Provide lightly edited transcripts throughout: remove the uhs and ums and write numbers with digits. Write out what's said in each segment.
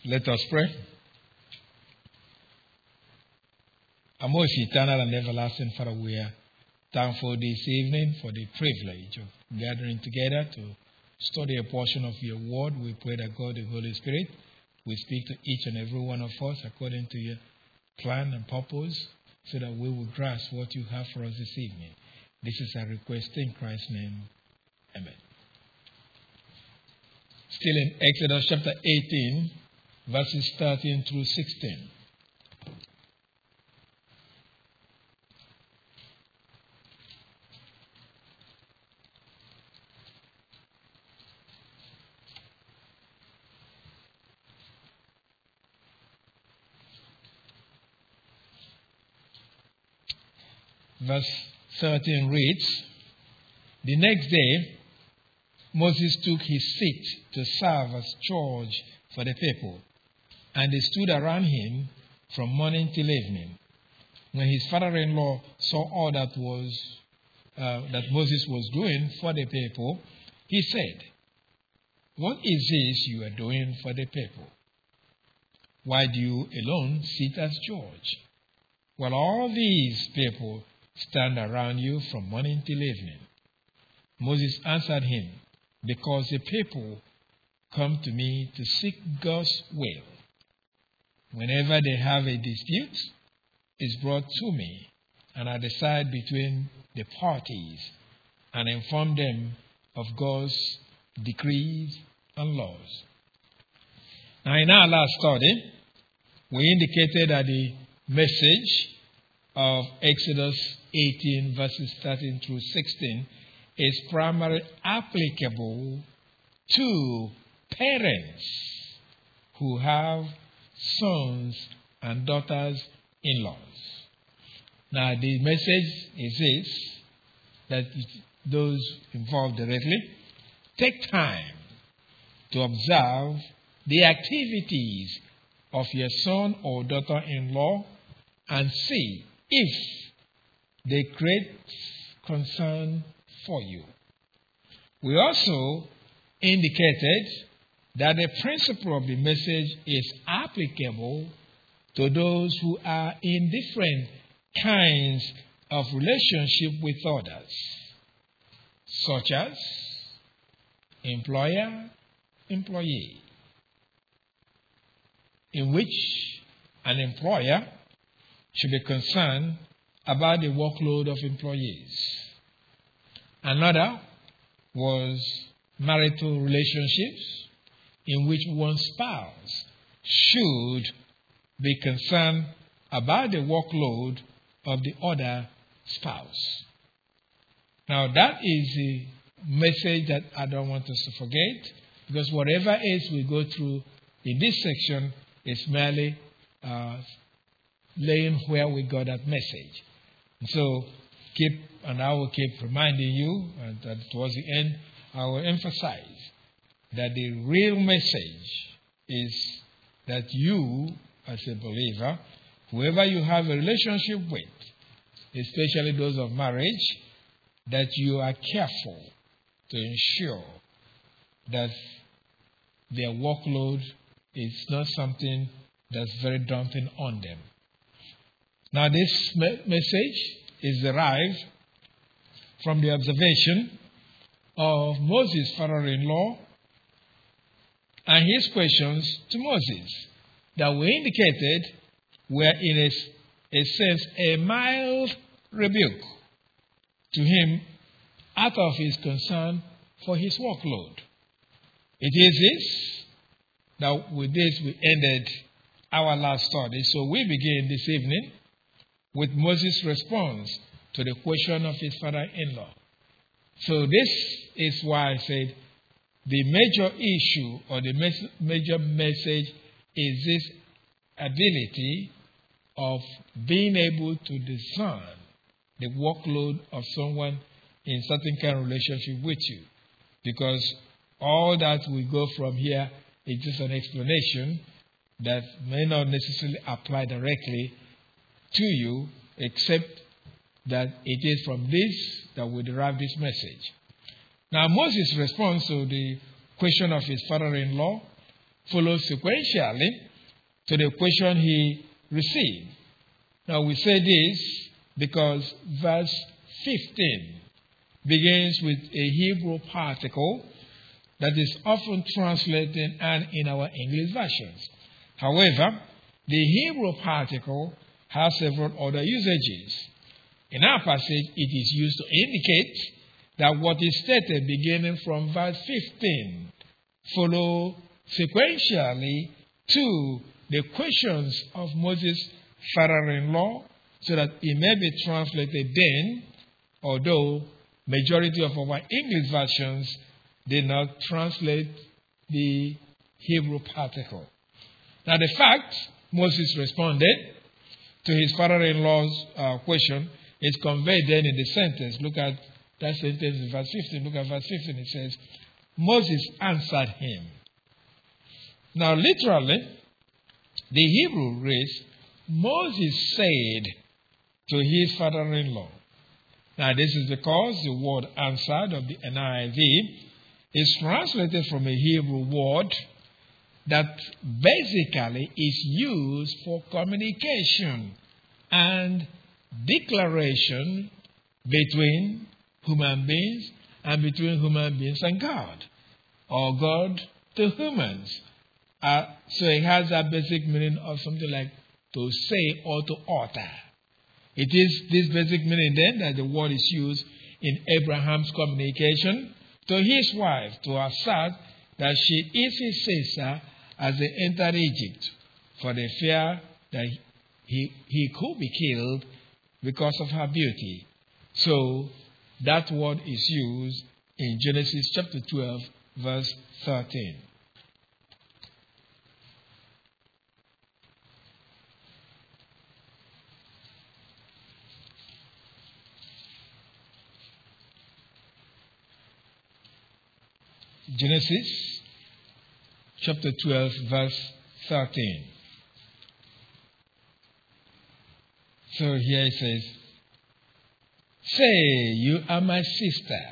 Let us pray. Our most eternal and everlasting Father, we are thankful this evening for the privilege of gathering together to study a portion of your word. We pray that God, the Holy Spirit, will speak to each and every one of us according to your plan and purpose, so that we will grasp what you have for us this evening. This is our request in Christ's name. Amen. Still in Exodus chapter 18, verses 13 through 16. Verse 13 reads, "The next day, Moses took his seat to serve as judge for the people, and they stood around him from morning till evening. When his father-in-law saw all that Moses was doing for the people, he said, 'What is this you are doing for the people? Why do you alone sit as judge, while all these people stand around you from morning till evening?' Moses answered him, 'Because the people come to me to seek God's will. Whenever they have a dispute, it's brought to me, and I decide between the parties and inform them of God's decrees and laws.'" Now, in our last study, we indicated that the message of Exodus 18, verses 13 through 16, is primarily applicable to parents who have sons and daughters-in-laws. Now, the message is this, that those involved directly take time to observe the activities of your son or daughter-in-law and see if they create concern for you. We also indicated that the principle of the message is applicable to those who are in different kinds of relationship with others, such as employer-employee, in which an employer should be concerned about the workload of employees. Another was marital relationships, in which one spouse should be concerned about the workload of the other spouse. Now, that is a message that I don't want us to forget, because whatever else we go through in this section is merely laying where we got that message. And so, I will keep reminding you, and that towards the end, I will emphasize that the real message is that you, as a believer, whoever you have a relationship with, especially those of marriage, that you are careful to ensure that their workload is not something that's very daunting on them. Now, this message is derived from the observation of Moses' father-in-law and his questions to Moses that were indicated were in a sense a mild rebuke to him out of his concern for his workload. It is this. Now, with this, we ended our last study. So we begin this evening with Moses' response to the question of his father-in-law. So this is why I said the major issue or the major message is this ability of being able to discern the workload of someone in certain kind of relationship with you. Because all that we go from here is just an explanation that may not necessarily apply directly to you, except that it is from this that we derive this message. Now, Moses' response to the question of his father-in-law follows sequentially to the question he received. Now we say this because verse 15 begins with a Hebrew particle that is often translated and in our English versions. However, the Hebrew particle has several other usages. In our passage, it is used to indicate that what is stated beginning from verse 15 follow sequentially to the questions of Moses' father-in-law, so that it may be translated then, although majority of our English versions did not translate the Hebrew particle. Now the fact Moses responded to his father-in-law's question is conveyed then in the sentence. Look at that sentence in verse 15. Look at verse 15. It says, Moses answered him. Now literally, the Hebrew reads, Moses said to his father-in-law. Now this is because the word answered of the NIV is translated from a Hebrew word that basically is used for communication and declaration between human beings and between human beings and God, or God to humans. So it has that basic meaning of something like to say or to utter. It is this basic meaning then that the word is used in Abraham's communication to his wife to assert that she is his sister as they entered Egypt, for the fear that he could be killed because of her beauty. So that word is used in Genesis chapter 12, verse 13. Genesis chapter 12, verse 13. So here it says, Say, you are my sister,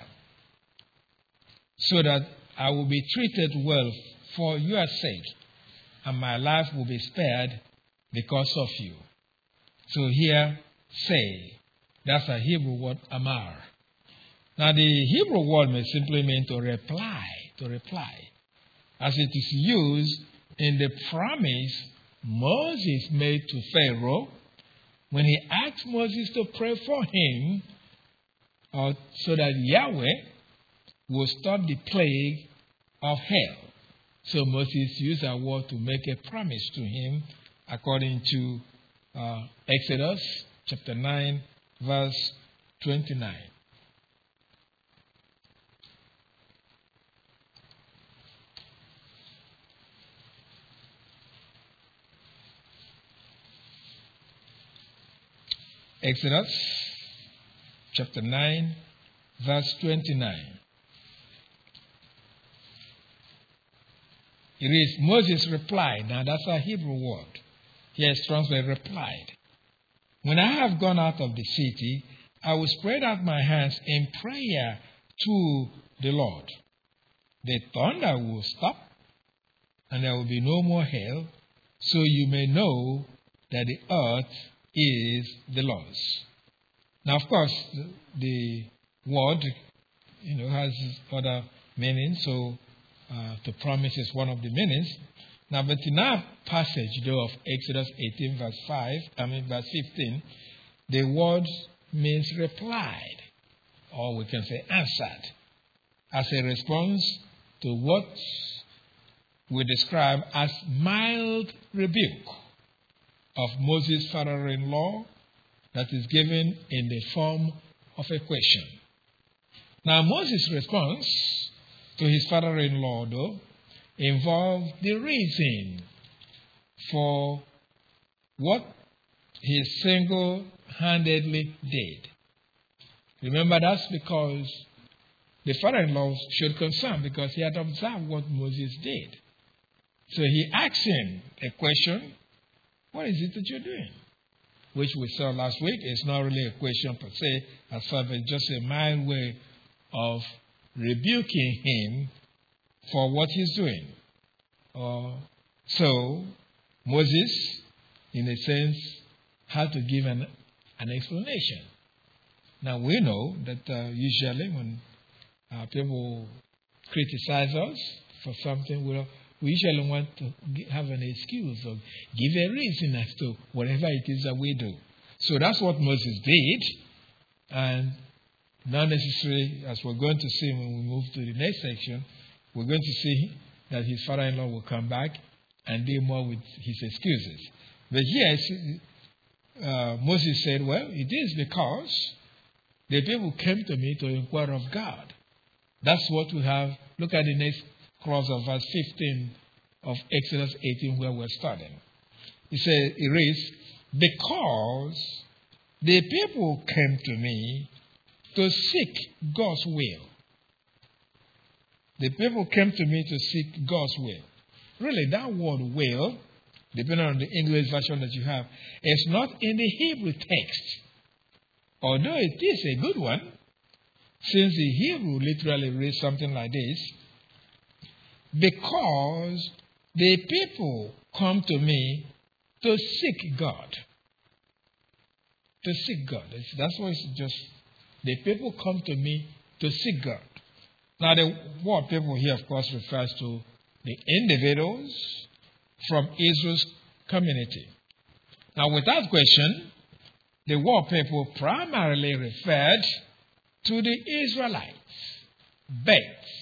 so that I will be treated well for your sake, and my life will be spared because of you. So here, say, that's a Hebrew word, amar. Now the Hebrew word may simply mean to reply, as it is used in the promise Moses made to Pharaoh when he asked Moses to pray for him so that Yahweh will stop the plague of hell. So Moses used that word to make a promise to him according to Exodus chapter 9, verse 29. Exodus chapter 9, verse 29. It is Moses replied. Now that's a Hebrew word. Here it's translated replied. When I have gone out of the city, I will spread out my hands in prayer to the Lord. The thunder will stop, and there will be no more hail, so you may know that the earth is the Lord's. Now, of course, the word, has other meanings. So, to promise is one of the meanings. Now, but in our passage, though, of Exodus 18, verse 15, the word means replied, or we can say answered, as a response to what we describe as mild rebuke of Moses' father-in-law that is given in the form of a question. Now, Moses' response to his father-in-law, though, involved the reason for what he single-handedly did. Remember, that's because the father-in-law showed concern because he had observed what Moses did. So he asked him a question, what is it that you're doing? Which we saw last week. It's not really a question per se, as far as just a mild way of rebuking him for what he's doing. So Moses, in a sense, had to give an explanation. Now we know that usually when people criticize us for something, we usually want to have an excuse or give a reason as to whatever it is that we do. So that's what Moses did, and not necessarily, as we're going to see when we move to the next section, we're going to see that his father-in-law will come back and deal more with his excuses. But here, Moses said, well, it is because the people came to me to inquire of God. That's what we have. Look at the next clause of verse 15 of Exodus 18 where we're starting. It reads, because the people came to me to seek God's will. The people came to me to seek God's will. Really, that word will, depending on the English version that you have, is not in the Hebrew text. Although it is a good one, since the Hebrew literally reads something like this, because the people come to me to seek God. To seek God. That's why it's just, the people come to me to seek God. Now, the word people here, of course, refers to the individuals from Israel's community. Now, without question, the word people primarily referred to the Israelites, but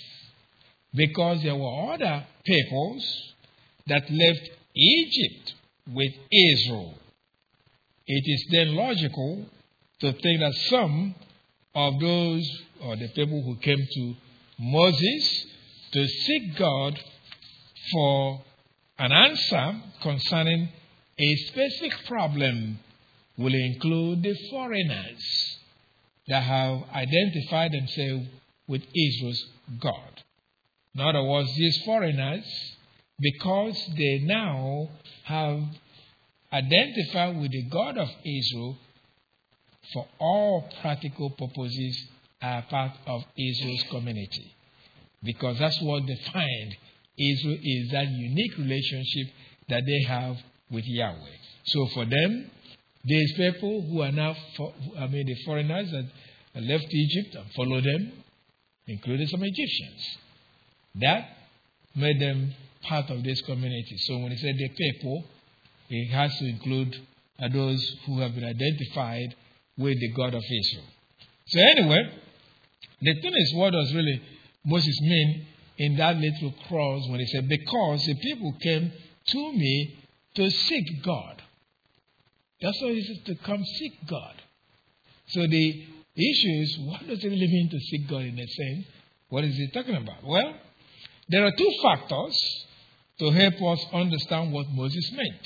because there were other peoples that left Egypt with Israel, it is then logical to think that some of those, or the people who came to Moses to seek God for an answer concerning a specific problem will include the foreigners that have identified themselves with Israel's God. In other words, these foreigners, because they now have identified with the God of Israel, for all practical purposes, are part of Israel's community. Because that's what defined Israel, is that unique relationship that they have with Yahweh. So for them, these people who are now, the foreigners that left Egypt and followed them, including some Egyptians, that made them part of this community. So when he said the people, it has to include those who have been identified with the God of Israel. So anyway, the thing is, what does really Moses mean in that little clause when he said, because the people came to me to seek God. That's why he says to come seek God. So the issue is, what does it really mean to seek God in a sense? What is he talking about? Well, there are two factors to help us understand what Moses meant.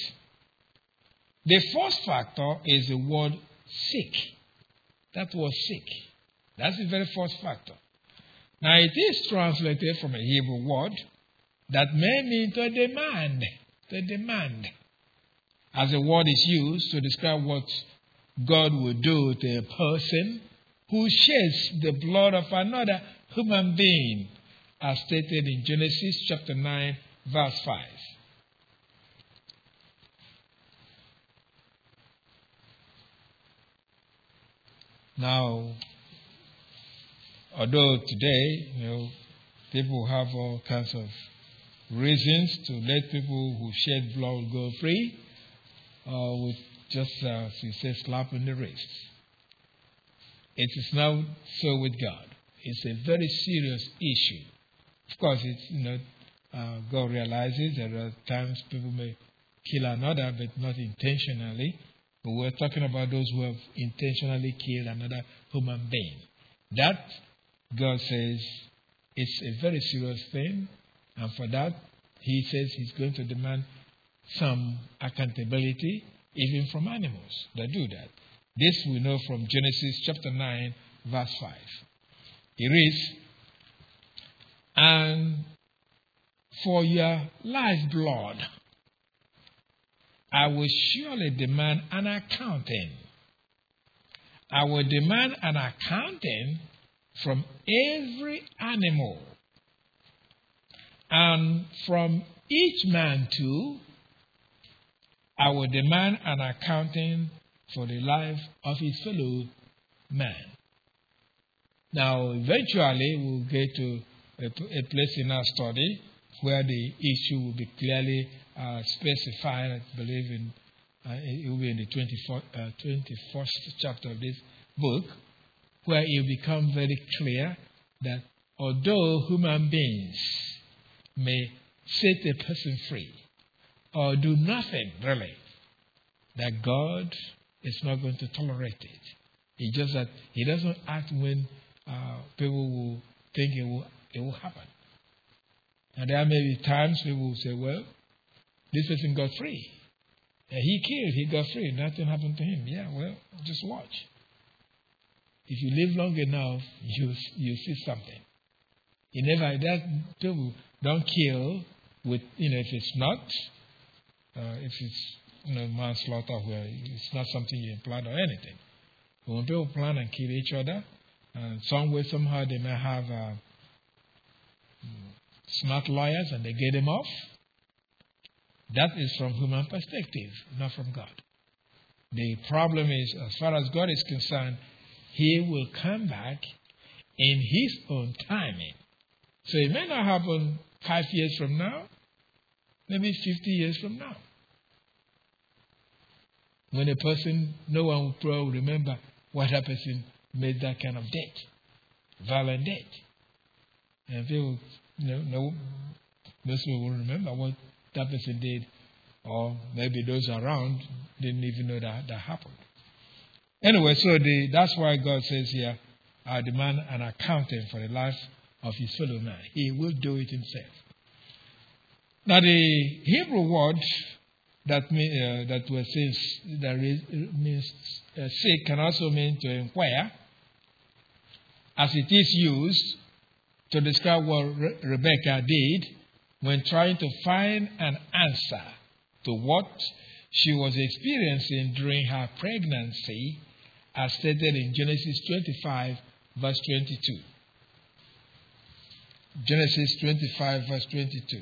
The first factor is the word seek. That word seek. That's the very first factor. Now, it is translated from a Hebrew word that may mean to demand. To demand. As the word is used to describe what God will do to a person who sheds the blood of another human being, as stated in Genesis chapter 9, verse 5. Now, although today, people have all kinds of reasons to let people who shed blood go free, with just, as we say, slap in the wrist. It is now so with God. It's a very serious issue. Of course, it's, God realizes that there are times people may kill another, but not intentionally. But we're talking about those who have intentionally killed another human being. That, God says, it's a very serious thing. And for that, he says he's going to demand some accountability, even from animals that do that. This we know from Genesis chapter 9, verse 5. It reads, and for your lifeblood, I will surely demand an accounting. I will demand an accounting from every animal and from each man too, I will demand an accounting for the life of his fellow man. Now, eventually, we'll get to a place in our study where the issue will be clearly specified. I believe it will be in the 21st chapter of this book, where it will become very clear that although human beings may set a person free or do nothing really, that God is not going to tolerate it. It's just that He doesn't act when people will think it will happen. And there may be times people will say, well, this person got free. He killed, he got free, nothing happened to him. Yeah, well, just watch. If you live long enough, you see something. People don't kill with, if it's not, if it's manslaughter where it's not something you plan or anything. But when people plan and kill each other, some way, somehow they may have smart lawyers and they get them off. That is from human perspective, not from God. The problem is, as far as God is concerned, He will come back in His own timing. So it may not happen 5 years from now, maybe 50 years from now. When a person, no one will probably remember what that person made that kind of death, violent death. And people, most people will remember what that person did, or maybe those around didn't even know that happened. Anyway, so that's why God says here, I demand an accounting for the life of his fellow man. He will do it himself. Now, the Hebrew word that means seek can also mean to inquire, as it is used to describe what Rebecca did when trying to find an answer to what she was experiencing during her pregnancy, as stated in Genesis 25, verse 22. Genesis 25, verse 22.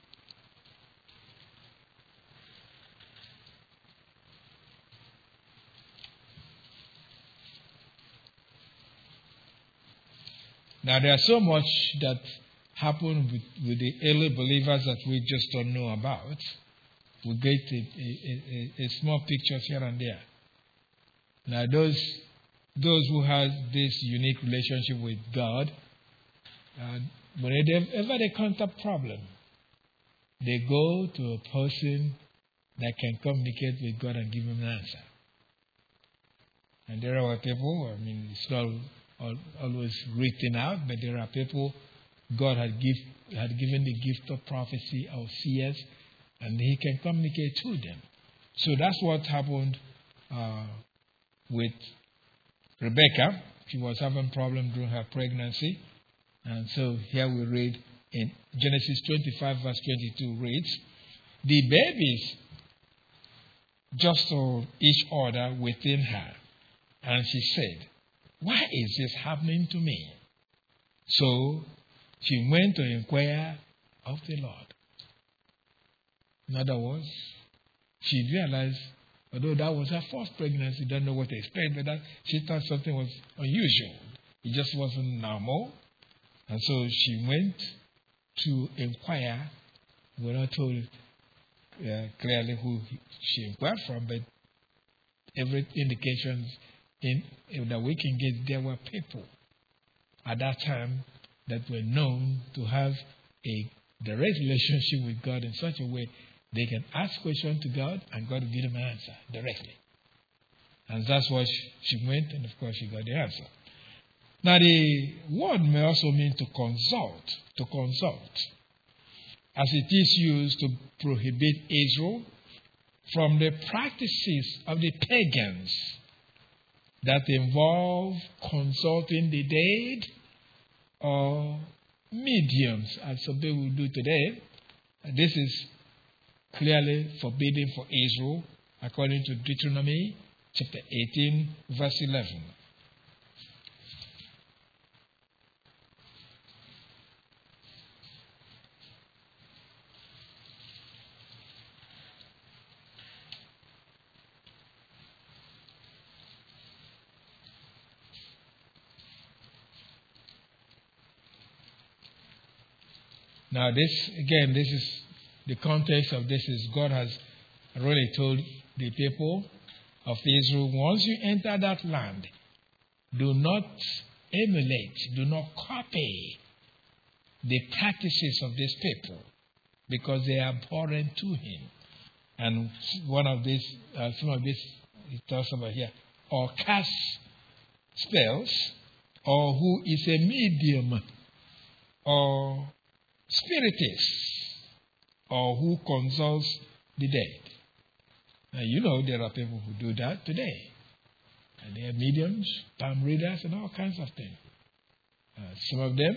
Now, there's so much that happened with the early believers that we just don't know about. We get a small pictures here and there. Now, those who have this unique relationship with God, whenever they contact a problem, they go to a person that can communicate with God and give them an answer. And there are people, it's not always written out, but there are people God had given the gift of prophecy or seers, and He can communicate to them. So that's what happened with Rebecca. She was having a problem during her pregnancy. And so here we read in Genesis 25, verse 22 reads, the babies jostled each other within her, and she said, why is this happening to me? So she went to inquire of the Lord. In other words, she realized, although that was her first pregnancy, don't know what to expect, but that she thought something was unusual. It just wasn't normal. And so she went to inquire. We're not told clearly who she inquired from, but every indication that we can get, there were people at that time that were known to have a direct relationship with God in such a way they can ask questions to God and God will give them an answer directly. And that's why she went, and of course she got the answer. Now, the word may also mean to consult, as it is used to prohibit Israel from the practices of the pagans that involve consulting the dead or mediums, as some people do today. This is clearly forbidden for Israel, according to Deuteronomy chapter 18, verse 11. Now this is the context of this is God has really told the people of Israel, once you enter that land, do not emulate, do not copy the practices of these people, because they are abhorrent to him. And one of these, some of this he talks about here, or cast spells, or who is a medium, or spiritist, or who consults the dead. Now, you know there are people who do that today. And they are mediums, palm readers, and all kinds of things. Some of them,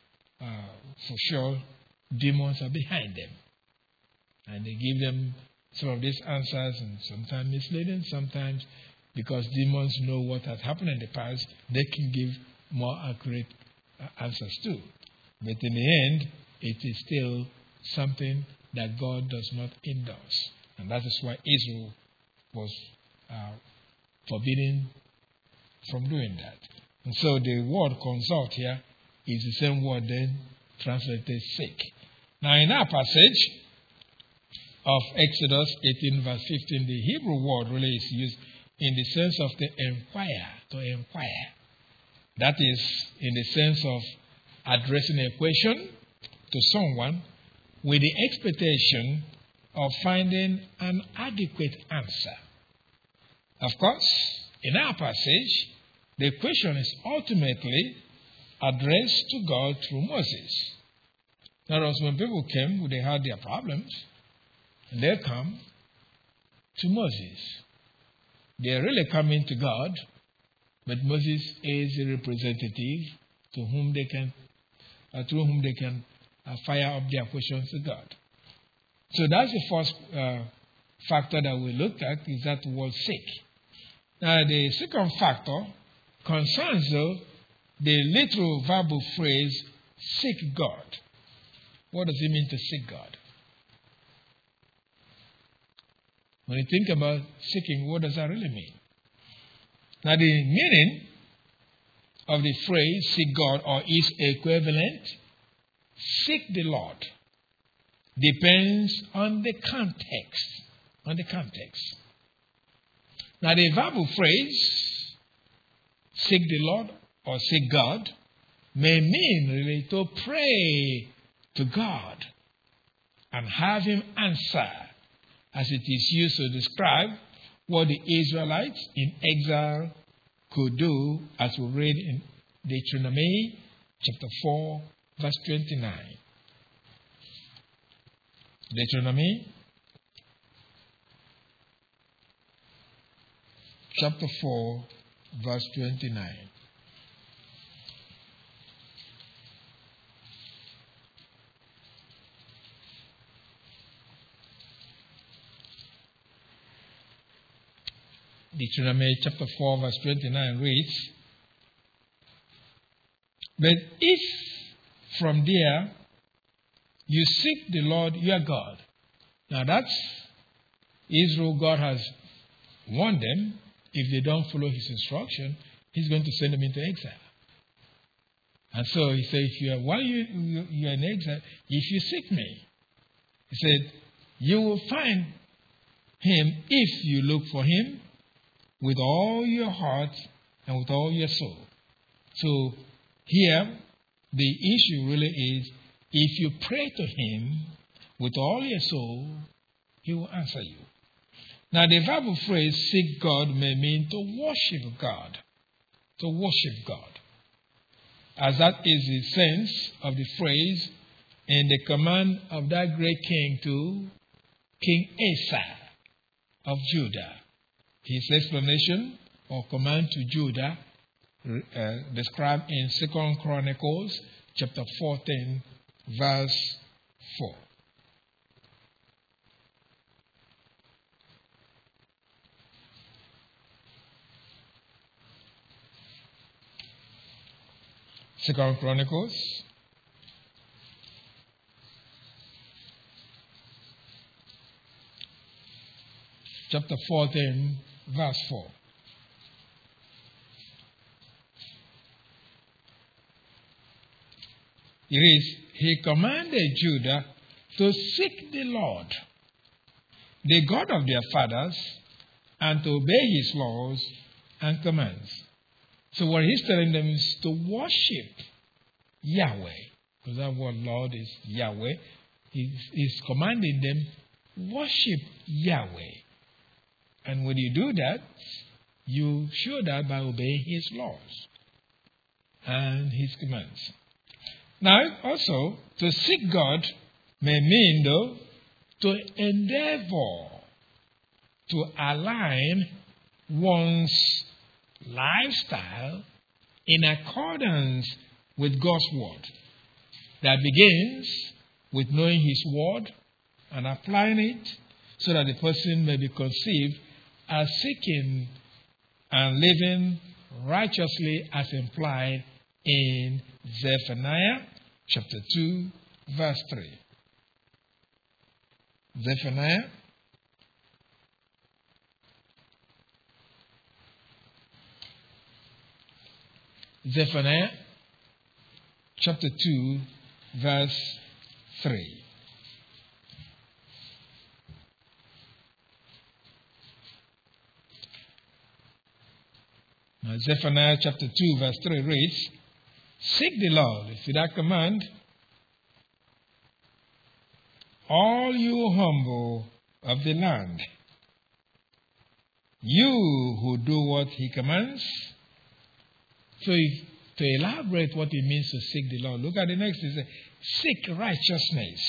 for sure, demons are behind them. And they give them some of these answers, and sometimes misleading, sometimes because demons know what has happened in the past, they can give more accurate answers too. But in the end, it is still something that God does not endorse. And that is why Israel was forbidden from doing that. And so the word consult here is the same word then translated seek. Now in our passage of Exodus 18 verse 15, the Hebrew word really is used in the sense of to inquire. That is in the sense of addressing a question to someone with the expectation of finding an adequate answer. Of course, in our passage, the question is ultimately addressed to God through Moses. Now, when people came, they had their problems, and they come to Moses. They are really coming to God, but Moses is a representative to whom they can, through whom they can fire up their questions to God. So that's the first factor that we look at, is that word seek. Now the second factor concerns the literal verbal phrase seek God. What does it mean to seek God? When you think about seeking, what does that really mean? Now the meaning of the phrase seek God, or its equivalent, seek the Lord, depends on the context. Now the verbal phrase seek the Lord or seek God may mean really to pray to God and have him answer, as it is used to describe what the Israelites in exile could do, as we read in Deuteronomy chapter 4 verse 29. Deuteronomy chapter 4 verse 29. Deuteronomy chapter 4 verse 29 reads, "But if from there you seek the Lord your God." Now that's Israel. God has warned them, if they don't follow his instruction, he's going to send them into exile. And so he said, while you are in exile, if you seek me, he said, you will find him if you look for him with all your heart and with all your soul. So here, the issue really is, if you pray to him with all your soul, he will answer you. Now, the verbal phrase seek God may mean to worship God. To worship God. As that is the sense of the phrase in the command of that great king to King Asa of Judah. His explanation or command to Judah described in 2 Chronicles chapter 14 verse 4. Second Chronicles chapter 14 verse 4. It is, he commanded Judah to seek the Lord, the God of their fathers, and to obey his laws and commands. So what he's telling them is to worship Yahweh, because that word Lord is Yahweh. He's commanding them, worship Yahweh. And when you do that, you show that by obeying his laws and his commands. Now, also, to seek God may mean, though, to endeavor to align one's lifestyle in accordance with God's word. That begins with knowing his word and applying it so that the person may be conceived as seeking and living righteously as implied in Zephaniah chapter 2, verse 3. Zephaniah chapter 2, verse 3. Now, Zephaniah chapter 2, verse 3 reads, "Seek the Lord." See that command? "All you humble of the land, you who do what he commands." So, to elaborate what it means to seek the Lord, look at the next. It says, seek righteousness.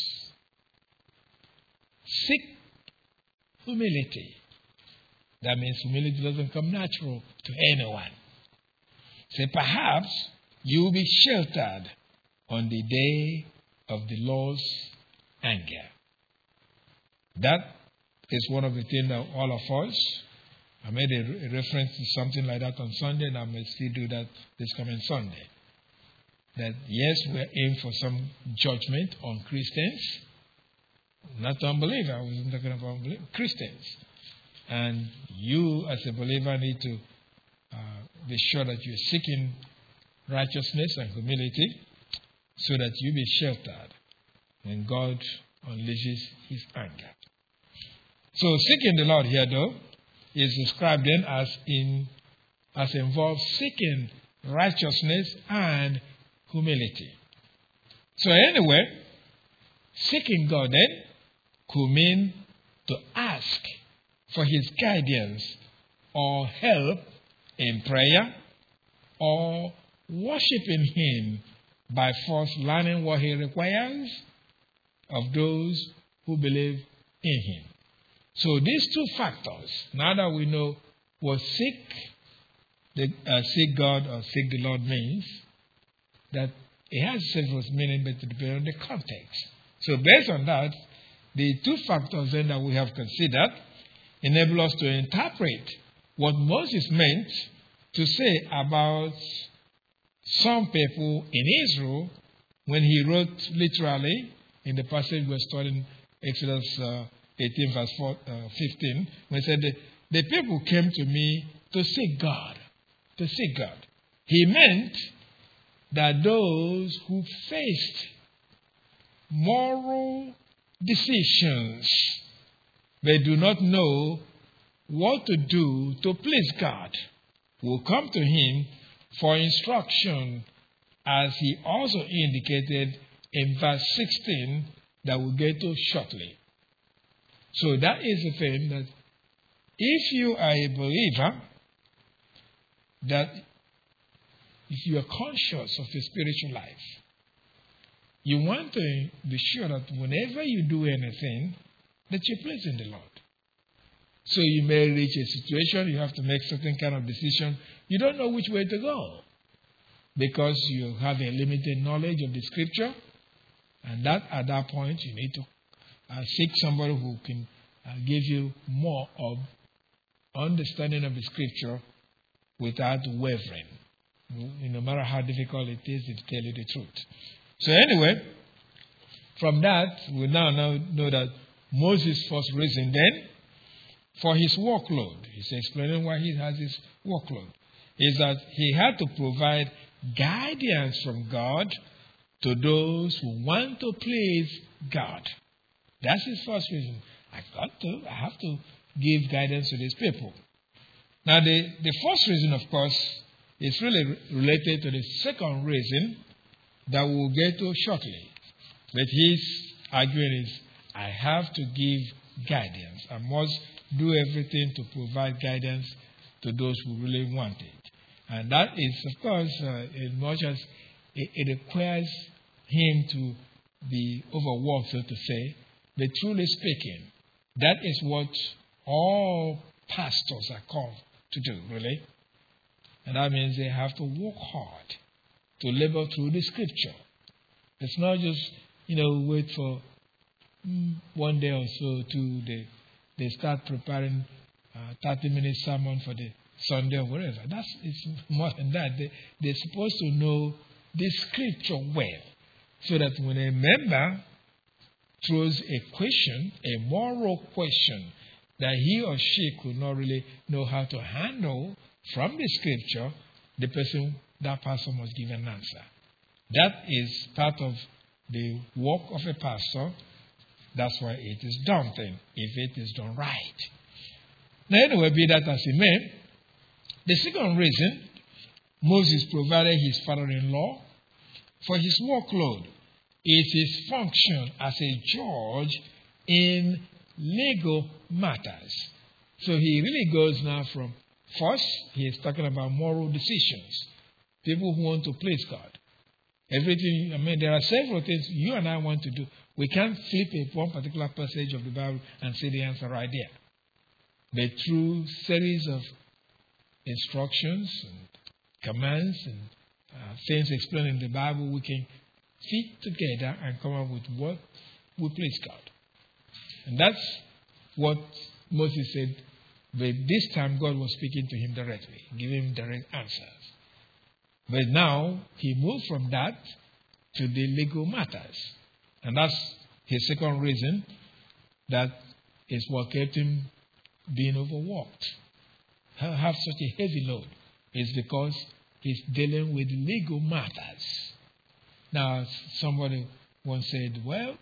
Seek humility. That means humility doesn't come natural to anyone. Say, perhaps you will be sheltered on the day of the Lord's anger. That is one of the things that all of us, I made a reference to something like that on Sunday, and I may still do that this coming Sunday. That yes, we're in for some judgment on Christians, not unbelievers. I wasn't talking about Christians. And you, as a believer, need to be sure that you're seeking righteousness and humility so that you be sheltered when God unleashes his anger. So seeking the Lord here, though, is described then as involves seeking righteousness and humility. So anyway, seeking God then could mean to ask for his guidance or help in prayer, or worshiping him by first learning what he requires of those who believe in him. So these two factors, now that we know what seek God or seek the Lord means, that it has several meanings, but it depends on the context. So based on that, the two factors then that we have considered enable us to interpret what Moses meant to say about some people in Israel when he wrote literally in the passage we're studying, Exodus 18 verse 15, when he said, the people came to me to seek God. To seek God. He meant that those who faced moral decisions, they do not know what to do to please God, will come to him for instruction, as he also indicated in verse 16 that we'll get to shortly. So that is the thing, that if you are a believer, that if you are conscious of your spiritual life, you want to be sure that whenever you do anything, that you're pleasing the Lord. So you may reach a situation, you have to make certain kind of decision. You don't know which way to go because you have a limited knowledge of the scripture, and that at that point you need to seek somebody who can give you more of understanding of the scripture without wavering. No matter how difficult it is, to tell you the truth. So anyway, from that, we now know that Moses' first reason then for his workload, he's explaining why he has his workload, is that he had to provide guidance from God to those who want to please God. That's his first reason. I have to give guidance to these people. Now, the first reason, of course, is really related to the second reason that we'll get to shortly. But his argument is, I have to give guidance. I must do everything to provide guidance to those who really want it. And that is, of course, as much as it requires him to be overworked, so to say, but truly speaking, that is what all pastors are called to do, really. And that means they have to work hard to labor through the scripture. It's not just, wait for 1 day or so to they start preparing 30-minute sermon for the Sunday or whatever. It's more than that. They're supposed to know the scripture well, so that when a member throws a question, a moral question, that he or she could not really know how to handle from the scripture, that person must give an answer. That is part of the work of a pastor. That's why it is daunting if it is done right. Now, anyway, be that as it may, the second reason Moses provided his father-in-law for his workload is his function as a judge in legal matters. So he really goes now from, first, he is talking about moral decisions. People who want to please God. Everything, there are several things you and I want to do. We can't flip one particular passage of the Bible and see the answer right there. But through series of instructions and commands and things explained in the Bible, we can fit together and come up with what will please God. And that's what Moses said. But this time God was speaking to him directly, giving him direct answers. But now he moved from that to the legal matters. And that's his second reason. That is what kept him being overworked. Have such a heavy load. It's because he's dealing with legal matters. Now, somebody once said, well,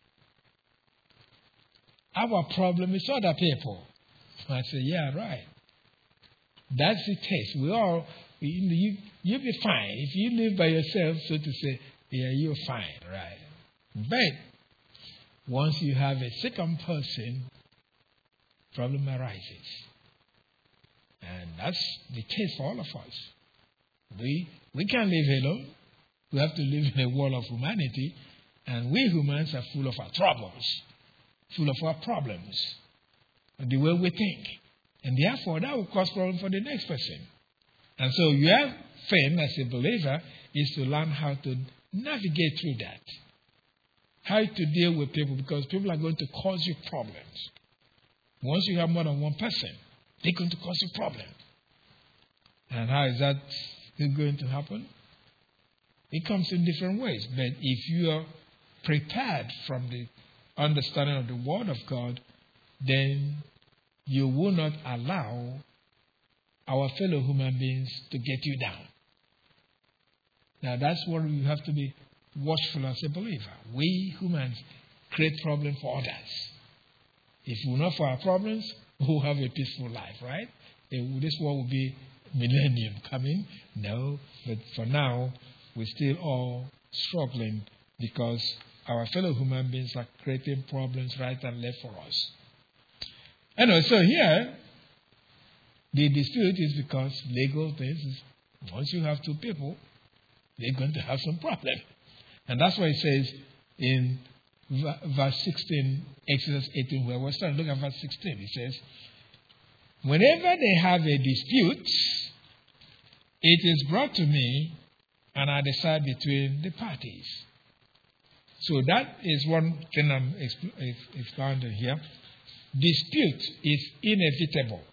our problem is other people. I said, yeah, right. That's the case. We all, you'll be fine. If you live by yourself, so to say, yeah, you're fine, right? But once you have a second person, problem arises. And that's the case for all of us. We can't live alone. We have to live in a world of humanity. And we humans are full of our troubles, full of our problems, and the way we think. And therefore, that will cause problems for the next person. And so your thing as a believer is to learn how to navigate through that. How to deal with people, because people are going to cause you problems. Once you have more than one person, they're going to cause you problems. And how is that going to happen? It comes in different ways. But if you are prepared from the understanding of the Word of God, then you will not allow our fellow human beings to get you down. Now, that's what we have to be watchful as a believer. We humans create problems for others. If we're not for our problems, we'll have a peaceful life, right? This world will be millennium coming. No, but for now, we're still all struggling because our fellow human beings are creating problems right and left for us. Anyway, so here, the dispute is because legal things, once you have two people, they're going to have some problem. And that's why it says in verse 16, Exodus 18, where we're starting, look at verse 16. It says, whenever they have a dispute, it is brought to me, and I decide between the parties. So that is one thing I'm expounding here. Dispute is inevitable.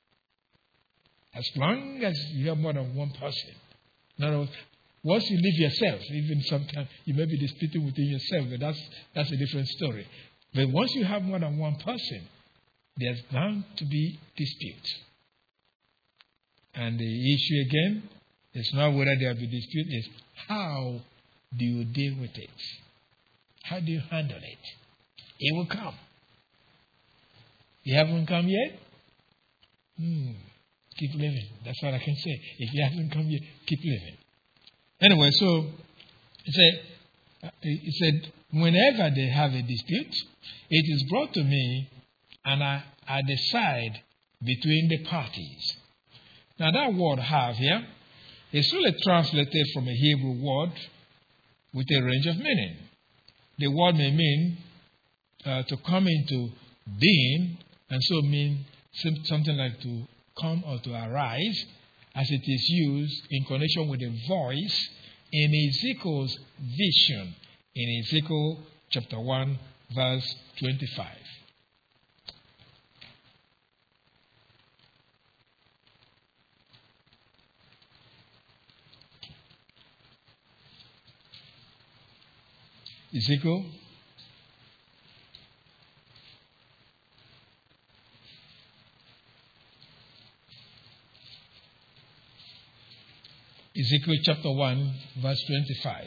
As long as you have more than one person. In other words, once you leave yourself, even sometimes you may be disputing within yourself, but that's a different story. But once you have more than one person, there's bound to be dispute. And the issue again is not whether there will be dispute, it's how do you deal with it? How do you handle it? It will come. You haven't come yet? Keep living. That's what I can say. If you haven't come yet, keep living. Anyway, so he said, whenever they have a dispute, it is brought to me, and I decide between the parties. Now that word "have" here is really translated from a Hebrew word with a range of meaning. The word may mean to come into being, and so mean something like to come or to arise, as it is used in connection with a voice in Ezekiel's vision in Ezekiel chapter 1, verse 25. Ezekiel chapter 1, verse 25.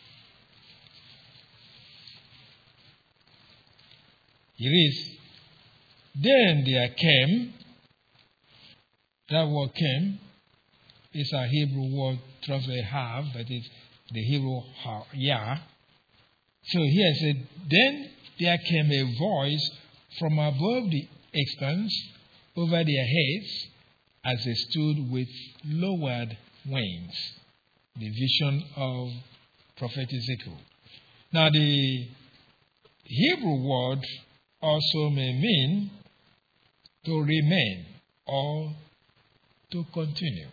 It is, then there came, that word came is a Hebrew word translated have, that is the Hebrew yah. So here it said, then there came a voice from above the expanse over their heads as they stood with lowered wings. The vision of Prophet Ezekiel. Now the Hebrew word also may mean to remain or to continue.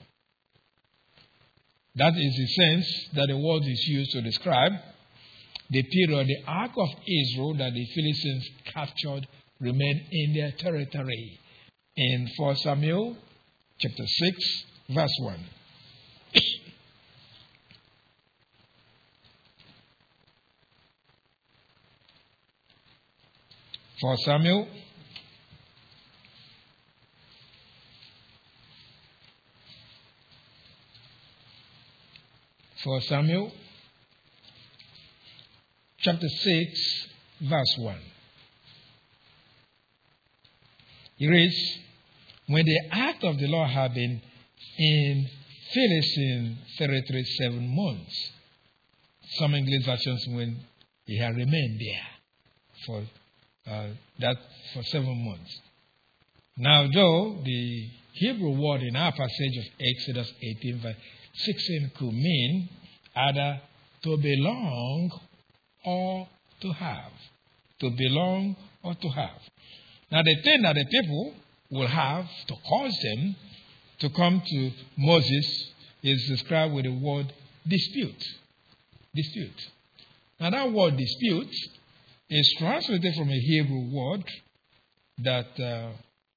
That is the sense that the word is used to describe the period the ark of Israel that the Philistines captured remained in their territory. In 1 Samuel chapter 6, verse 1. 1 Samuel chapter 6, verse 1. It reads, when the ark of the Lord had been in Philistine territory 7 months. Some English versions when he had remained there for 7 months. Now, though the Hebrew word in our passage of Exodus 18, verse 16 could mean either to belong or to have. To belong or to have. Now, the thing that the people will have to cause them to come to Moses is described with the word dispute. Dispute. Now, that word dispute is translated from a Hebrew word that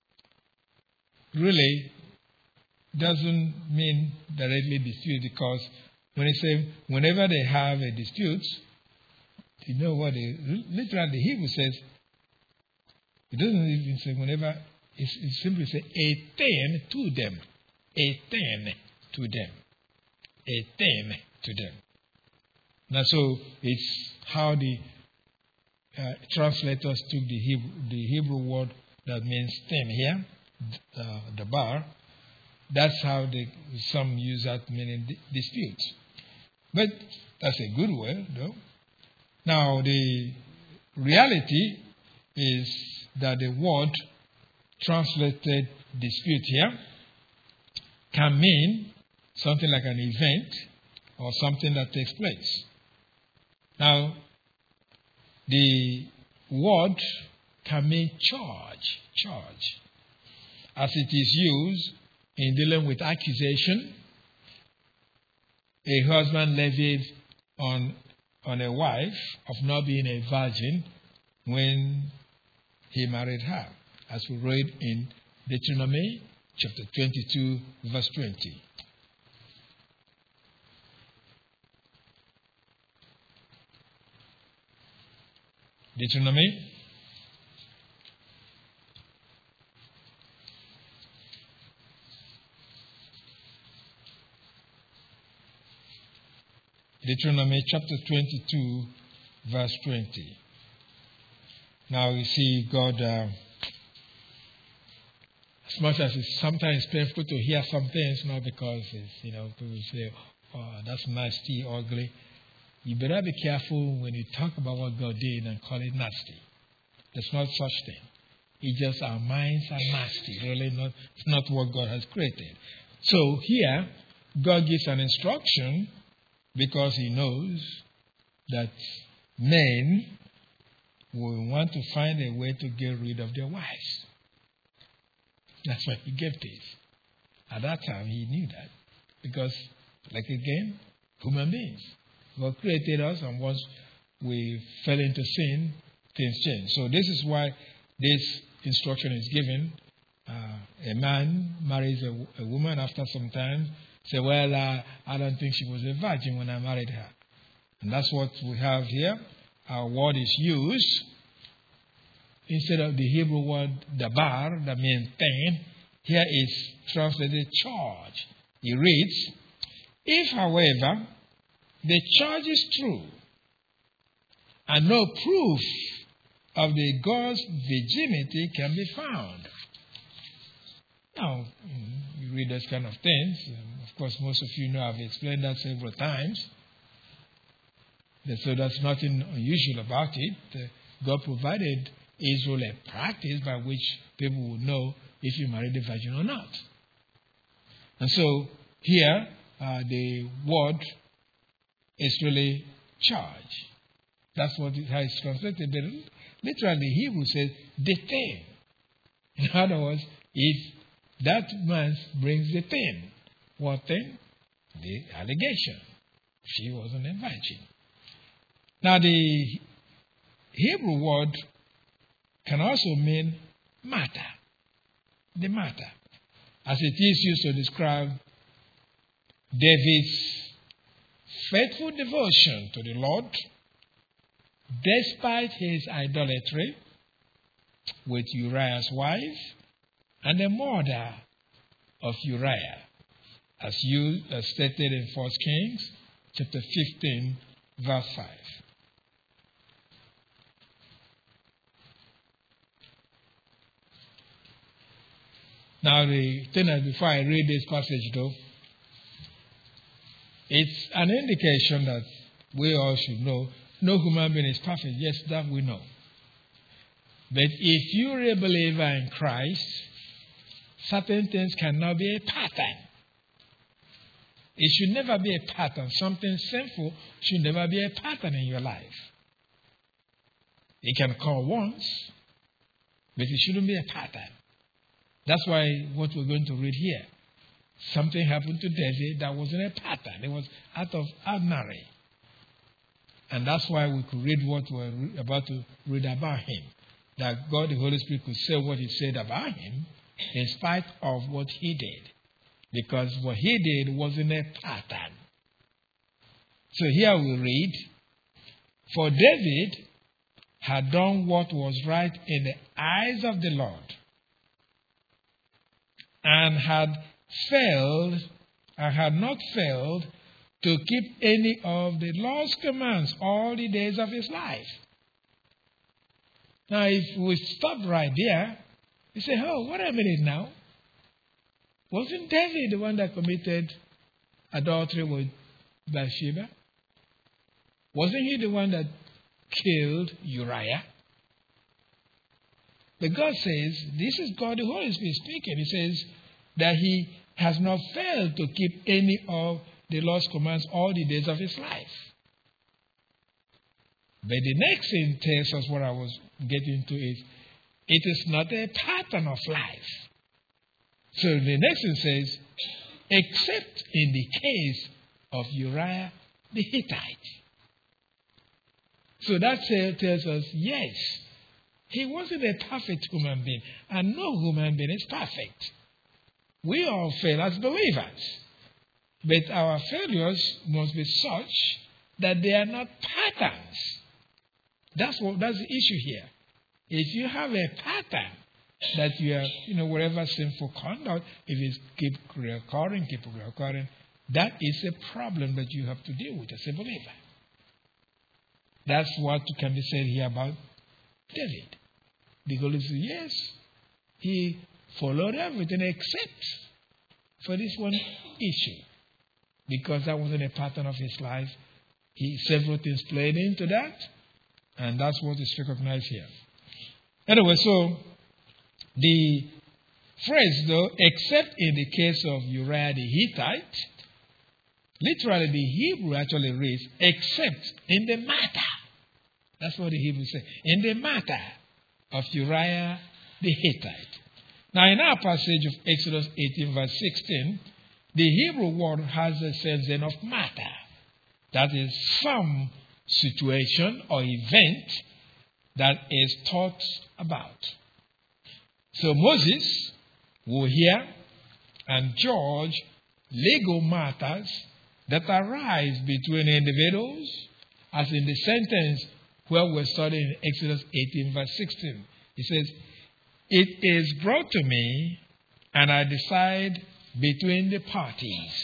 really doesn't mean directly dispute, because when it says whenever they have a dispute, you know what literally the Hebrew says. It doesn't even say whenever. It simply says a thing to them, a thing to them, a thing to them. Now, so it's how the translators took the Hebrew word that means thing here, the bar. That's how some use that meaning dispute. But that's a good word, though. Now, the reality is that the word translated dispute here can mean something like an event or something that takes place. Now, the word can mean charge, as it is used in dealing with accusation. A husband levied on a wife of not being a virgin when he married her, as we read in Deuteronomy chapter 22, verse 20. Deuteronomy Deuteronomy chapter 22, verse 20. Now we see God, as much as it's sometimes painful to hear some things, not because it's, people say, oh, that's nasty, ugly. You better be careful when you talk about what God did and call it nasty. There's not such thing. It's just our minds are nasty, really it's not what God has created. So here, God gives an instruction because he knows that men will want to find a way to get rid of their wives. That's why he gave this. At that time, he knew that. Because, like again, human beings. God created us, and once we fell into sin, things change. So this is why this instruction is given. A man marries a woman after some time. Say, well, I don't think she was a virgin when I married her. And that's what we have here. Our word is used. Instead of the Hebrew word dabar, that means thing, here is translated charge. It reads, if, however, the charge is true, and no proof of the girl's virginity can be found. Now, you read those kind of things. Of course, most of you know I've explained that several times. So there's nothing unusual about it. God provided Israel a practice by which people would know if you married a virgin or not. And so here, the word is really charge. That's what how it's translated. Literally, Hebrew says detain. In other words, if that man brings the thing, what thing? The allegation. She wasn't a virgin. Now, the Hebrew word can also mean matter. The matter. As it is used to describe David's faithful devotion to the Lord, despite his idolatry with Uriah's wife and the murder of Uriah, as stated in 1 Kings chapter 15, verse 5. Now, the thing is, before I read this passage, though, it's an indication that we all should know no human being is perfect. Yes, that we know. But if you're a believer in Christ, certain things cannot be a pattern. It should never be a pattern. Something sinful should never be a pattern in your life. It can occur once, but it shouldn't be a pattern. That's why what we're going to read here. Something happened to David that wasn't a pattern. It was out of ordinary. And that's why we could read what we're about to read about him. That God, the Holy Spirit, could say what he said about him in spite of what he did. Because what he did wasn't a pattern. So here we read, for David had done what was right in the eyes of the Lord, and had not failed to keep any of the Lord's commands all the days of his life. Now, if we stop right there, we say, oh, wait a minute now. Wasn't David the one that committed adultery with Bathsheba? Wasn't he the one that killed Uriah? But God says, this is God the Holy Spirit speaking. He says that he has not failed to keep any of the Lord's commands all the days of his life. But the next thing tells us what I was getting to is, it is not a pattern of life. So the next thing says, except in the case of Uriah the Hittite. So that tells us, yes, he wasn't a perfect human being, and no human being is perfect. We all fail as believers, but our failures must be such that they are not patterns. That's the issue here. If you have a pattern that you are, whatever sinful conduct, if it keeps recurring, that is a problem that you have to deal with as a believer. That's what can be said here about David. Because yes, he followed everything except for this one issue. Because that wasn't a pattern of his life. Several things played into that. And that's what is recognized here. Anyway, so the phrase, though, except in the case of Uriah the Hittite, literally the Hebrew actually reads, except in the matter. That's what the Hebrew says. In the matter of Uriah the Hittite. Now, in our passage of Exodus 18, verse 16, the Hebrew word has a sense then of matter. That is some situation or event that is taught about. So Moses will hear and judge legal matters that arise between individuals, as in the sentence where we're studying in Exodus 18, verse 16. It says, it is brought to me, and I decide between the parties.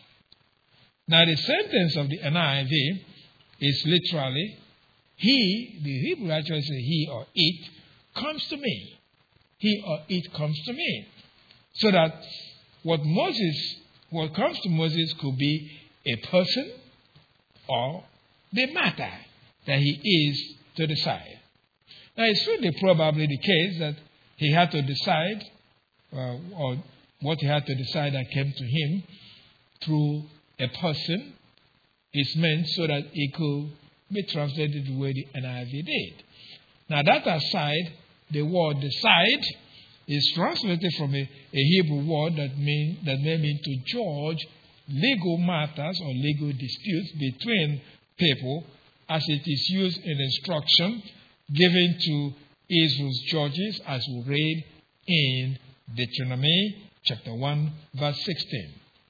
Now, the sentence of the NIV is literally, he, the Hebrew actually says he or it, comes to me. He or it comes to me. So that what comes to Moses could be a person or the matter that he is to decide. Now, it's really probably the case that he had to decide, or what he had to decide that came to him through a person is meant so that it could be translated the way the NIV did. Now, that aside, the word decide is translated from a Hebrew word that may mean to judge legal matters or legal disputes between people, as it is used in instruction given to Israel's judges, as we read in Deuteronomy chapter 1, verse 16.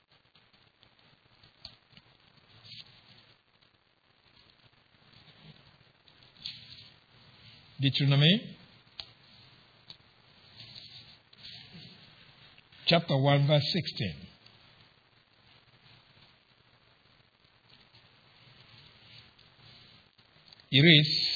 Deuteronomy chapter 1, verse 16. It reads,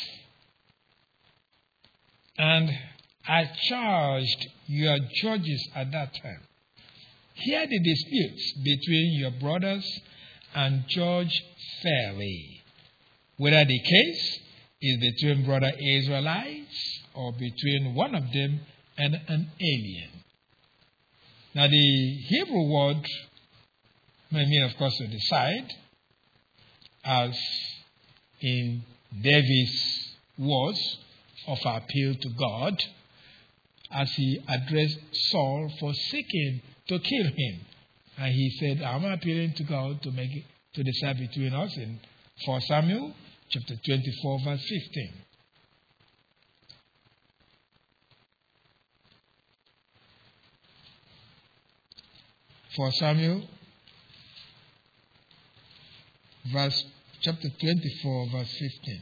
and I charged your judges at that time, hear the disputes between your brothers and judge fairly, whether the case is between brother Israelites or between one of them and an alien. Now, the Hebrew word may mean, of course, to decide, as in David's words of appeal to God, as he addressed Saul for seeking to kill him. And he said, I'm appealing to God to decide between us in 1 Samuel chapter 24, verse 15. For Samuel, chapter 24, verse 15.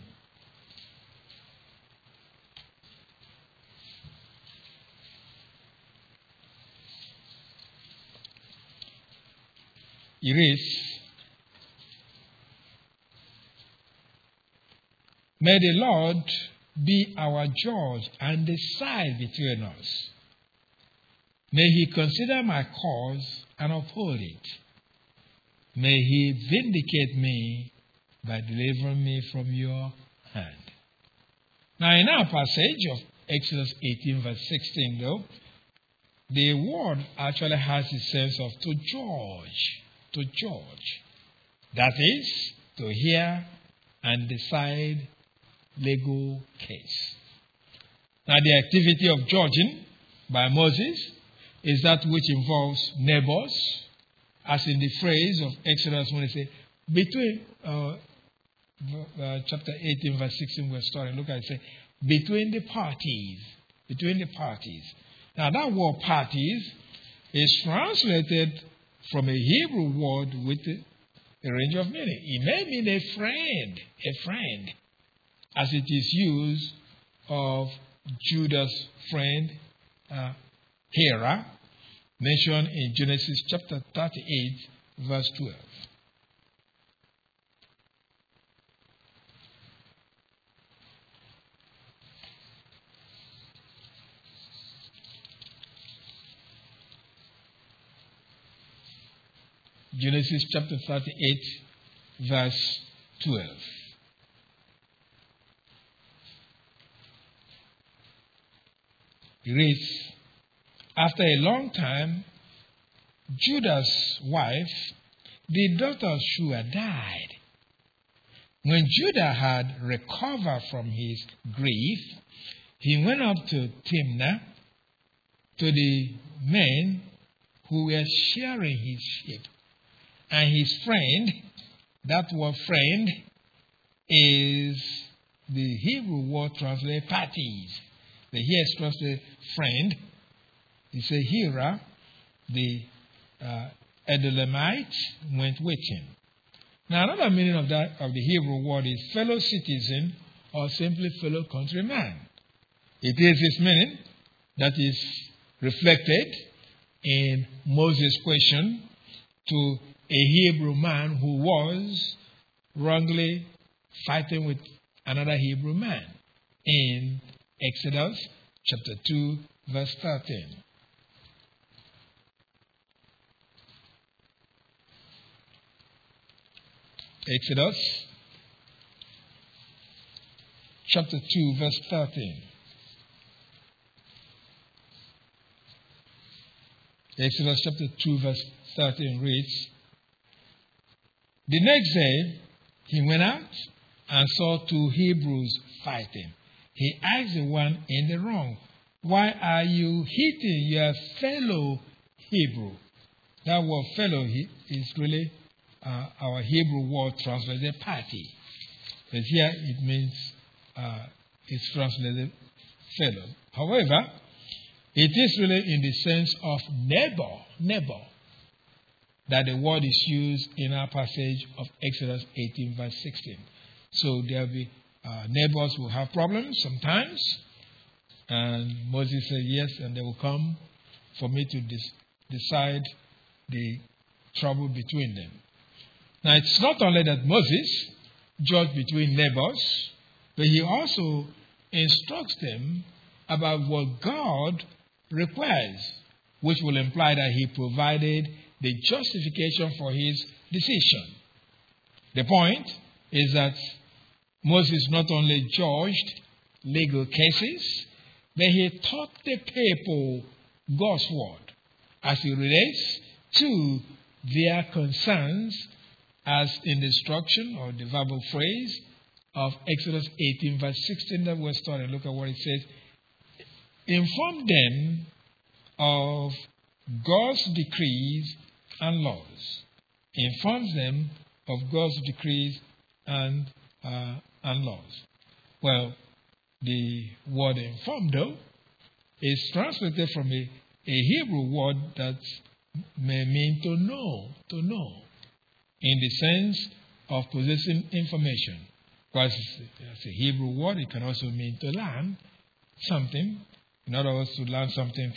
It reads, may the Lord be our judge and decide between us. May he consider my cause and uphold it. May he vindicate me by delivering me from your hand. Now, in our passage of Exodus 18, verse 16, though, the word actually has the sense of to judge. To judge. That is, to hear and decide legal case. Now, the activity of judging by Moses is that which involves neighbors, as in the phrase of Exodus when they say, between chapter 18, verse 16, we're starting. Look at it, say, between the parties. Between the parties. Now, that word parties is translated from a Hebrew word with a range of meaning. It may mean a friend, as it is used of Judah's friend Hera, mentioned in Genesis chapter 38, verse 12. Genesis chapter 38, verse 12. It reads, after a long time, Judah's wife, the daughter of Shua, died. When Judah had recovered from his grief, he went up to Timnah to the men who were shearing his sheep. And his friend, that word friend, is the Hebrew word translated parties. The here is translated friend. He said, Hira, the Edolamite, went with him. Now, another meaning of the Hebrew word is fellow citizen or simply fellow countryman. It is this meaning that is reflected in Moses' question to a Hebrew man who was wrongly fighting with another Hebrew man in Exodus chapter 2, verse 13. Exodus chapter 2, verse 13. Exodus chapter 2, verse 13 reads, the next day he went out and saw two Hebrews fighting. He asked the one in the wrong, why are you hitting your fellow Hebrew? That word fellow is really our Hebrew word translated party. But here it means it's translated fellow. However, it is really in the sense of neighbor, that the word is used in our passage of Exodus 18, verse 16. So there will be neighbors who have problems sometimes, and Moses said yes, and they will come for me to decide the trouble between them. Now, it's not only that Moses judged between neighbors, but he also instructs them about what God requires, which will imply that he provided the justification for his decision. The point is that Moses not only judged legal cases, but he taught the people God's word as it relates to their concerns, as in the instruction or the verbal phrase of Exodus 18, verse 16 that we're starting. Look at what it says. Inform them of God's decrees and laws. Informs them of God's decrees and laws. Well, the word inform, though, is translated from a Hebrew word that may mean to know, in the sense of possessing information. Because it's a Hebrew word, it can also mean to learn something. In other words, to learn something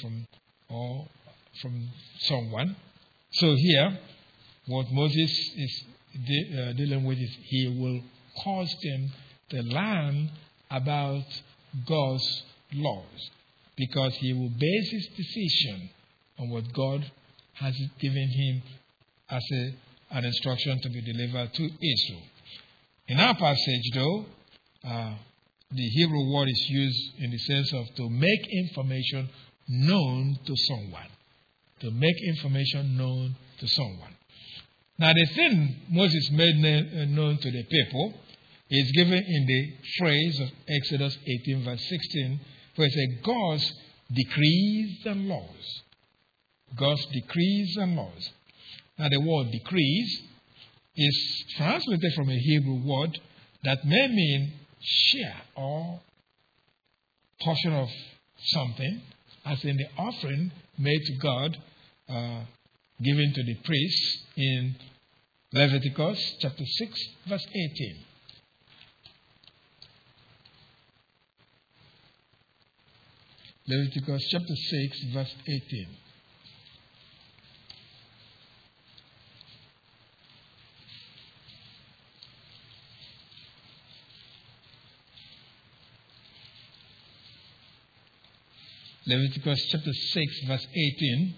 from someone. So here, what Moses is dealing with is he will cause them to learn about God's laws, because he will base his decision on what God has given him as an instruction to be delivered to Israel. In our passage, though, the Hebrew word is used in the sense of to make information known to someone. To make information known to someone. Now, the thing Moses made known to the people is given in the phrase of Exodus 18, verse 16, where it says, God's decrees and laws. God's decrees and laws. Now, the word decrees is translated from a Hebrew word that may mean share or portion of something, as in the offering made to God, given to the priests in Leviticus chapter 6, verse 18. Leviticus chapter 6, verse 18. Leviticus chapter 6, verse 18.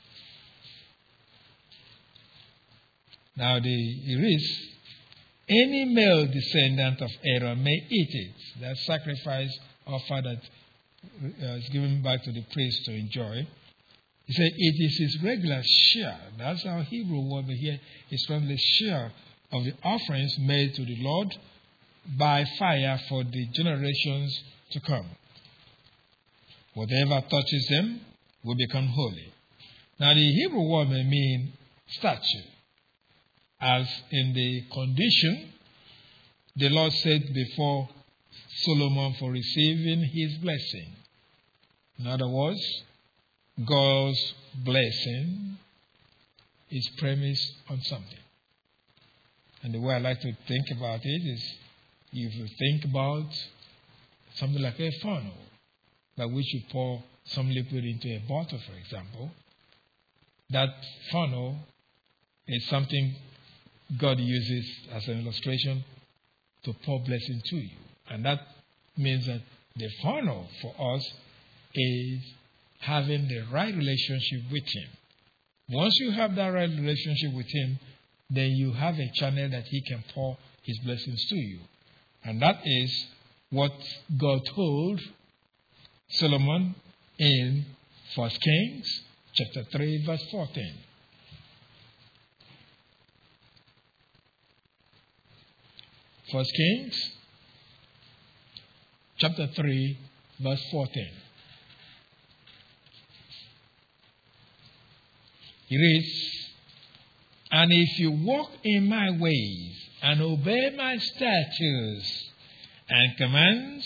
Now it reads, any male descendant of Aaron may eat it. That sacrifice offer that is given back to the priest to enjoy. He said it is his regular share. That's our Hebrew word, but here it's from the share of the offerings made to the Lord by fire for the generations to come. Whatever touches them will become holy. Now the Hebrew word may mean statue, as in the condition the Lord set before Solomon for receiving his blessing. In other words, God's blessing is premised on something. And the way I like to think about it is, if you think about something like a funnel, by which you pour some liquid into a bottle, for example, that funnel is something God uses as an illustration to pour blessing to you. And that means that the funnel for us is having the right relationship with Him. Once you have that right relationship with Him, then you have a channel that He can pour His blessings to you. And that is what God told Solomon in 1 Kings chapter 3, verse 14. First Kings chapter 3, verse 14. It reads, and if you walk in my ways and obey my statutes and commands,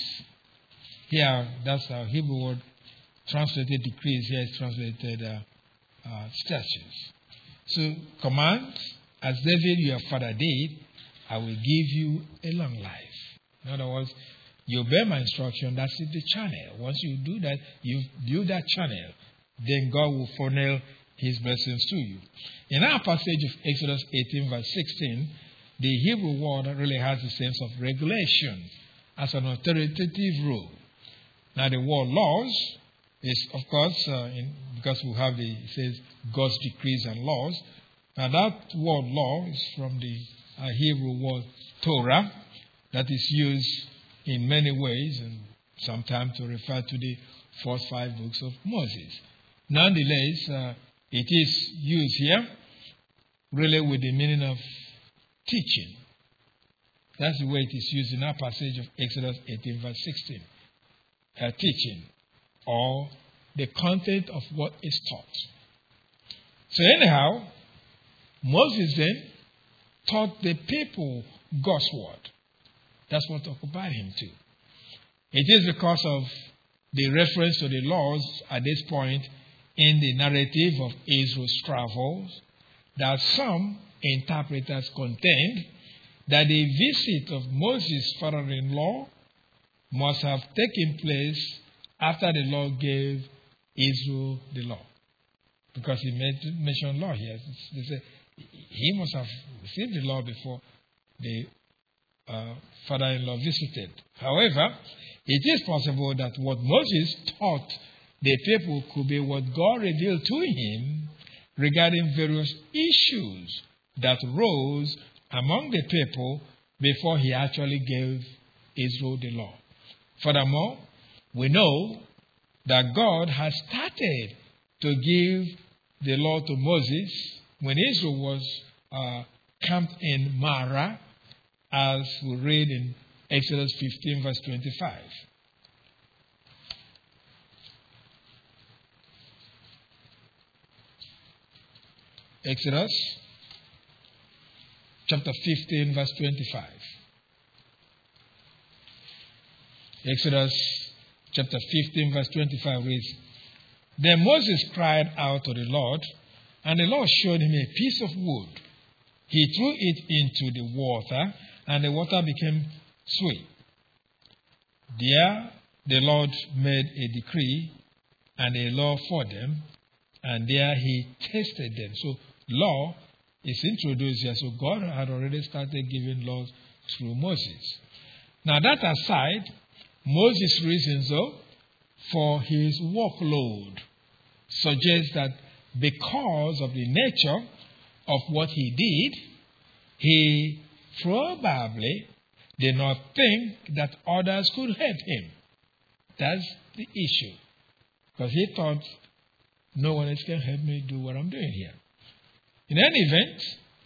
here, that's our Hebrew word translated decrees, here it's translated statutes. So, commands, as David your father did, I will give you a long life. In other words, you obey my instruction, that's the channel. Once you do that, you build that channel, then God will funnel His blessings to you. In our passage of Exodus 18, verse 16, the Hebrew word really has a sense of regulation as an authoritative rule. Now, the word laws is, of course, because we have it says God's decrees and laws. Now, that word law is from the Hebrew word Torah, that is used in many ways, and sometimes to refer to the first 5 books of Moses. Nonetheless, it is used here really with the meaning of teaching. That's the way it is used in our passage of Exodus 18, verse 16. Teaching, or the content of what is taught. So anyhow, Moses then taught the people God's word. That's what occupied him too. It is because of the reference to the laws at this point in the narrative of Israel's travels that some interpreters contend that the visit of Moses' father-in-law must have taken place after the Lord gave Israel the law. Because he mentioned law here. They say he must have received the law before the father-in-law visited. However, it is possible that what Moses taught the people could be what God revealed to him regarding various issues that rose among the people before he actually gave Israel the law. Furthermore, we know that God has started to give the law to Moses when Israel was camped in Marah, as we read in Exodus 15, verse 25. Exodus chapter 15, verse 25. Exodus chapter 15, verse 25 reads, then Moses cried out to the Lord, and the Lord showed him a piece of wood. He threw it into the water, and the water became sweet. There the Lord made a decree and a law for them, and there he tested them. So law is introduced here. So God had already started giving laws through Moses. Now that aside, Moses' reasons though for his workload suggests that because of the nature of what he did, he probably did not think that others could help him. That's the issue. Because he thought, no one else can help me do what I'm doing here. In any event,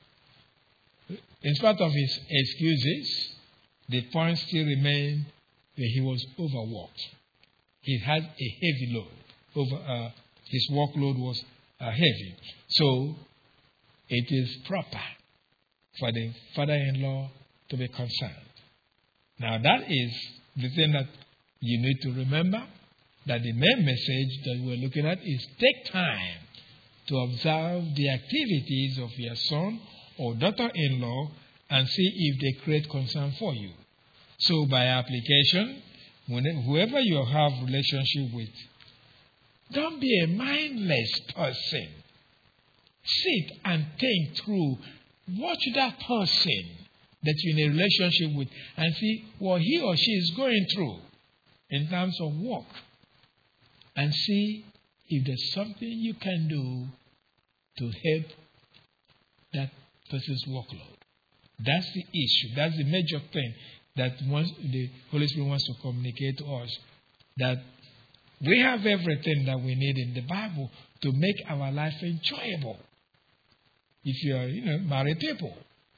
in spite of his excuses, the point still remained that he was overworked. He had a heavy load. His workload was heavy. So, it is proper for the father-in-law to be concerned. Now, that is the thing that you need to remember, that the main message that we're looking at is take time to observe the activities of your son or daughter-in-law and see if they create concern for you. So, by application, whoever you have relationship with, don't be a mindless person. Sit and think through what that person that you're in a relationship with and see what he or she is going through in terms of work. And see if there's something you can do to help that person's workload. That's the issue. That's the major thing that the Holy Spirit wants to communicate to us. That we have everything that we need in the Bible to make our life enjoyable. If you are, married people,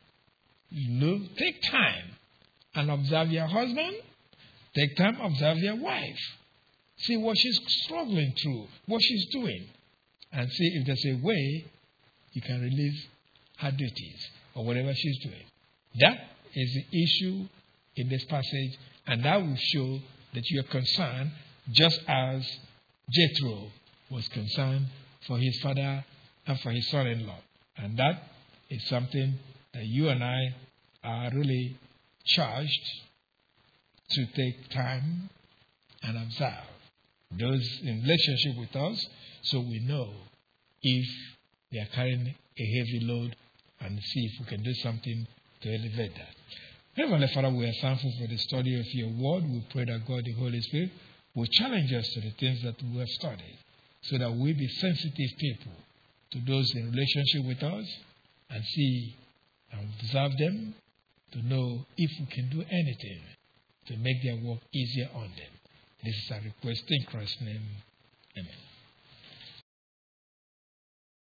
take time and observe your husband. Take time, observe your wife. See what she's struggling through, what she's doing, and see if there's a way you can relieve her duties or whatever she's doing. That is the issue in this passage, and that will show that you are concerned just as Jethro was concerned for his father and for his son-in-law. And that is something that you and I are really charged to take time and observe those in relationship with us, so we know if they are carrying a heavy load and see if we can do something to elevate that. Heavenly Father, we are thankful for the study of your word. We pray that God, the Holy Spirit, will challenge us to the things that we have studied, so that we be sensitive people to those in relationship with us and see and observe them to know if we can do anything to make their work easier on them. This is our request in Christ's name. Amen.